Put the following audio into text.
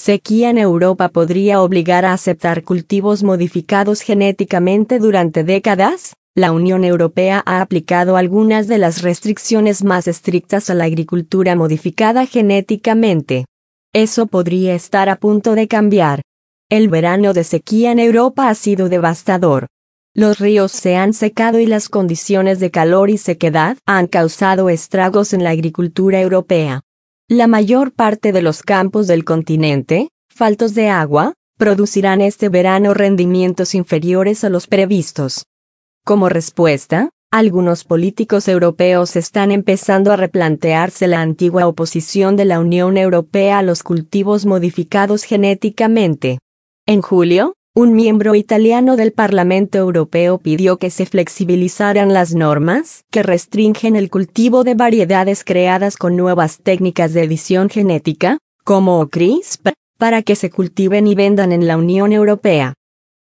sequía en Europa podría obligar a aceptar cultivos modificados genéticamente durante décadas. La Unión Europea ha aplicado algunas de las restricciones más estrictas a la agricultura modificada genéticamente. Eso podría estar a punto de cambiar. El verano de sequía en Europa ha sido devastador. Los ríos se han secado y las condiciones de calor y sequedad han causado estragos en la agricultura europea. La mayor parte de los campos del continente, faltos de agua, producirán este verano rendimientos inferiores a los previstos. Como respuesta, algunos políticos europeos están empezando a replantearse la antigua oposición de la Unión Europea a los cultivos modificados genéticamente. En julio, un miembro italiano del Parlamento Europeo pidió que se flexibilizaran las normas que restringen el cultivo de variedades creadas con nuevas técnicas de edición genética, como CRISPR, para que se cultiven y vendan en la Unión Europea.